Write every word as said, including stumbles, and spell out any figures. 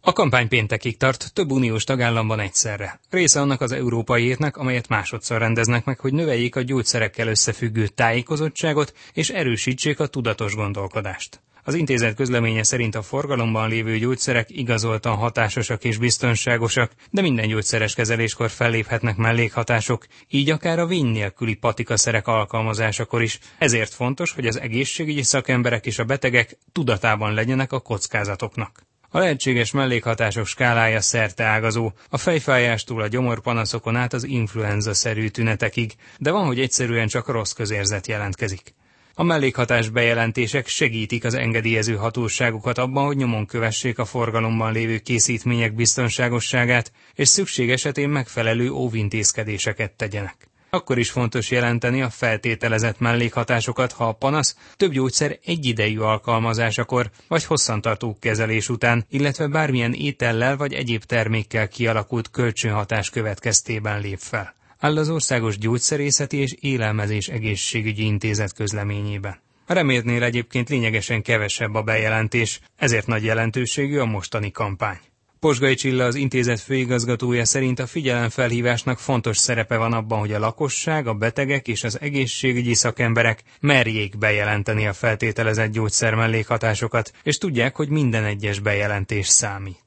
A kampány péntekig tart, több uniós tagállamban egyszerre. Része annak az európai hétnek, amelyet másodszor rendeznek meg, hogy növeljék a gyógyszerekkel összefüggő tájékozottságot és erősítsék a tudatos gondolkodást. Az intézet közleménye szerint a forgalomban lévő gyógyszerek igazoltan hatásosak és biztonságosak, de minden gyógyszeres kezeléskor felléphetnek mellékhatások, így akár a vény nélküli patikaszerek alkalmazásakor is. Ezért fontos, hogy az egészségügyi szakemberek és a betegek tudatában legyenek a kockázatoknak. A lehetséges mellékhatások skálája szerteágazó, a fejfájástól a gyomorpanaszokon át az influenza-szerű tünetekig, de van, hogy egyszerűen csak rossz közérzet jelentkezik. A mellékhatás bejelentések segítik az engedélyező hatóságokat abban, hogy nyomon kövessék a forgalomban lévő készítmények biztonságosságát, és szükség esetén megfelelő óvintézkedéseket tegyenek. Akkor is fontos jelenteni a feltételezett mellékhatásokat, ha a panasz több gyógyszer egyidejű alkalmazásakor vagy hosszantartó kezelés után, illetve bármilyen étellel vagy egyéb termékkel kialakult kölcsönhatás következtében lép fel, áll az Országos Gyógyszerészeti és Élelmezés Egészségügyi Intézet közleményében. A reméltnél egyébként lényegesen kevesebb a bejelentés, ezért nagy jelentőségű a mostani kampány. Posgai Csilla, az intézet főigazgatója szerint a figyelemfelhívásnak fontos szerepe van abban, hogy a lakosság, a betegek és az egészségügyi szakemberek merjék bejelenteni a feltételezett gyógyszer mellékhatásokat, és tudják, hogy minden egyes bejelentés számít.